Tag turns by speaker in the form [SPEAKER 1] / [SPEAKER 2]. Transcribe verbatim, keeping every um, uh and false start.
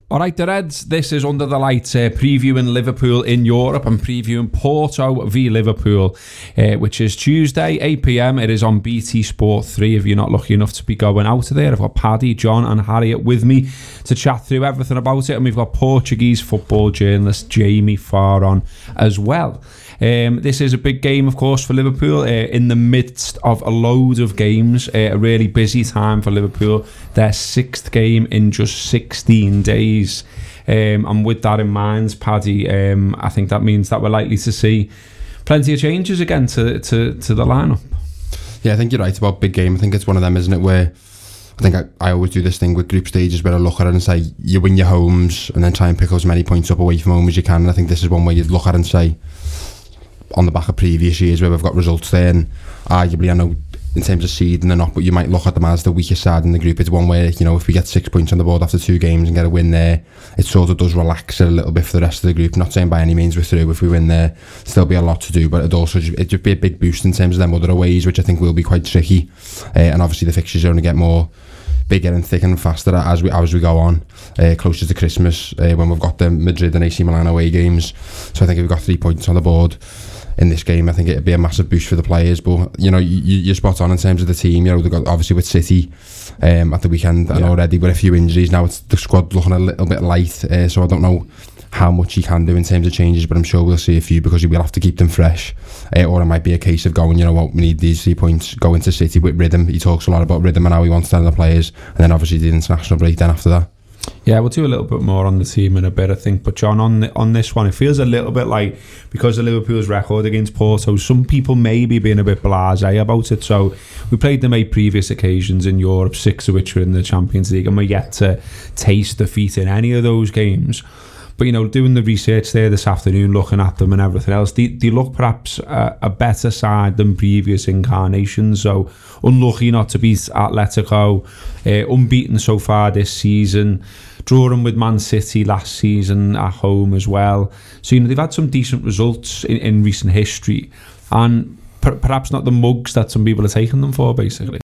[SPEAKER 1] Alright, the Reds, this is Under the Lights, uh, previewing Liverpool in Europe and previewing Porto v Liverpool, uh, which is Tuesday, eight p m. It is on B T Sport three if you're not lucky enough to be going out there. I've got Paddy, John and Harriet with me to chat through everything about it, and we've got Portuguese football journalist Jamie Farr on as well. Um, this is a big game, of course, for Liverpool, uh, in the midst of a load of games, uh, a really busy time for Liverpool, their sixth game in just sixteen days. Um, and with that in mind, Paddy, um, I think that means that we're likely to see plenty of changes again to, to, to the lineup.
[SPEAKER 2] Yeah, I think you're right about big game. I think it's one of them, isn't it, where I think I, I always do this thing with group stages where I look at it and say, you win your homes and then try and pick as many points up away from home as you can. And I think this is one way you'd look at it and say, on the back of previous years where we've got results there, and arguably I know in terms of seeding and not, but you might look at them as the weakest side in the group. It's one where, you know, if we get six points on the board after two games and get a win there, it sort of does relax it a little bit for the rest of the group. Not saying by any means we're through. If we win there, still be a lot to do, but it'd also it'd just be a big boost in terms of them other aways, which I think will be quite tricky. Uh, and obviously the fixtures are going to get more bigger and thicker and faster as we as we go on, uh, closer to Christmas, uh, when we've got the Madrid and A C Milan away games. So I think if we've got three points on the board in this game, I think it'd be a massive boost for the players. But you know, you, you're spot on in terms of the team. You know, they've got obviously with City um, at the weekend, and yeah. already with a few injuries now, it's the squad looking a little bit light. Uh, so I don't know how much he can do in terms of changes, but I'm sure we'll see a few because he will have to keep them fresh. Uh, or it might be a case of going, you know what, we need these three points, go into City with rhythm. He talks a lot about rhythm and how he wants to tell the players, and then obviously the international break then after that.
[SPEAKER 1] Yeah, we'll do a little bit more on the team in a bit, I think. But John, on the, on this one, it feels a little bit like, because of Liverpool's record against Porto, some people may be being a bit blasé about it. So we played them eight previous occasions in Europe, six of which were in the Champions League, and we're yet to taste defeat in any of those games. But, you know, doing the research there this afternoon, looking at them and everything else, they, they look perhaps a, a better side than previous incarnations. So, unlucky not to beat Atletico, uh, unbeaten so far this season, drawing with Man City last season at home as well. So, you know, they've had some decent results in, in recent history, and per, perhaps not the mugs that some people are taking them for, basically.